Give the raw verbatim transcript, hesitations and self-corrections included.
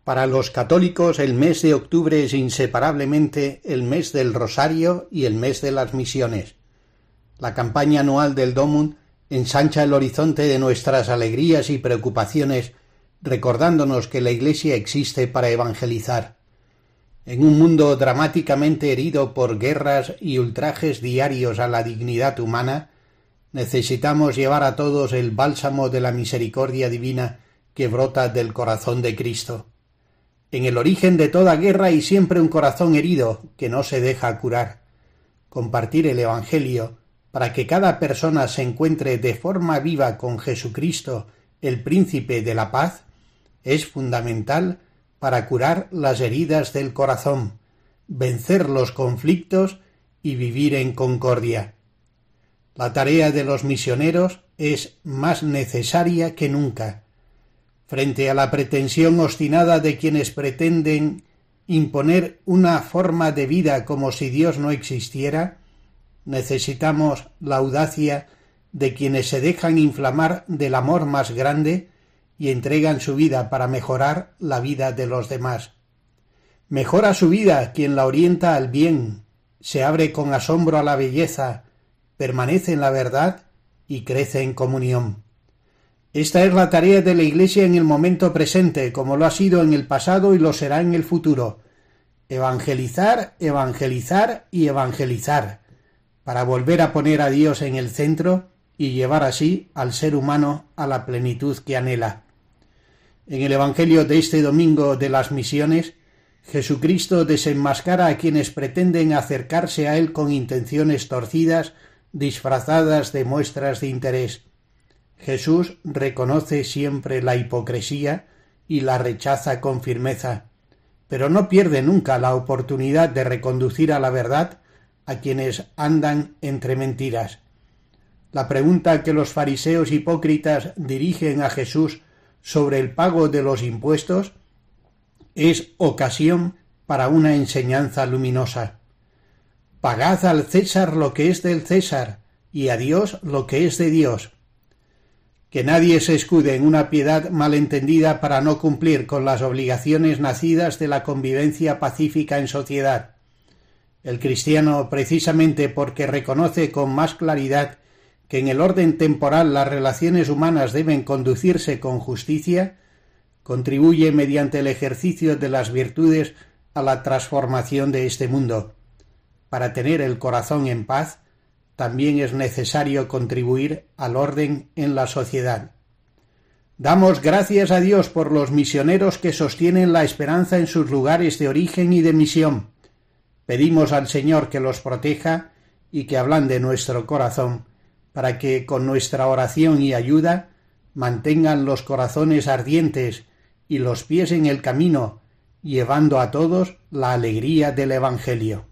Para los católicos, el mes de octubre es inseparablemente el mes del Rosario y el mes de las misiones. La campaña anual del Domum ensancha el horizonte de nuestras alegrías y preocupaciones, recordándonos que la Iglesia existe para evangelizar. En un mundo dramáticamente herido por guerras y ultrajes diarios a la dignidad humana, necesitamos llevar a todos el bálsamo de la misericordia divina que brota del corazón de Cristo. En el origen de toda guerra hay siempre un corazón herido que no se deja curar. Compartir el Evangelio para que cada persona se encuentre de forma viva con Jesucristo, el Príncipe de la Paz, es fundamental para curar las heridas del corazón, vencer los conflictos y vivir en concordia. La tarea de los misioneros es más necesaria que nunca. Frente a la pretensión obstinada de quienes pretenden imponer una forma de vida como si Dios no existiera, necesitamos la audacia de quienes se dejan inflamar del amor más grande y entregan su vida para mejorar la vida de los demás. Mejora su vida quien la orienta al bien, se abre con asombro a la belleza, permanece en la verdad y crece en comunión. Esta es la tarea de la Iglesia en el momento presente, como lo ha sido en el pasado y lo será en el futuro. Evangelizar, evangelizar y evangelizar, para volver a poner a Dios en el centro y llevar así al ser humano a la plenitud que anhela. En el Evangelio de este domingo de las misiones, Jesucristo desenmascara a quienes pretenden acercarse a Él con intenciones torcidas, disfrazadas de muestras de interés. Jesús reconoce siempre la hipocresía y la rechaza con firmeza, pero no pierde nunca la oportunidad de reconducir a la verdad a quienes andan entre mentiras. La pregunta que los fariseos hipócritas dirigen a Jesús sobre el pago de los impuestos es ocasión para una enseñanza luminosa. Pagad al César lo que es del César y a Dios lo que es de Dios. Que nadie se escude en una piedad malentendida para no cumplir con las obligaciones nacidas de la convivencia pacífica en sociedad. El cristiano, precisamente porque reconoce con más claridad que en el orden temporal las relaciones humanas deben conducirse con justicia, contribuye mediante el ejercicio de las virtudes a la transformación de este mundo. Para tener el corazón en paz, también es necesario contribuir al orden en la sociedad. Damos gracias a Dios por los misioneros que sostienen la esperanza en sus lugares de origen y de misión. Pedimos al Señor que los proteja y que ablande nuestro corazón, para que con nuestra oración y ayuda mantengan los corazones ardientes y los pies en el camino, llevando a todos la alegría del Evangelio.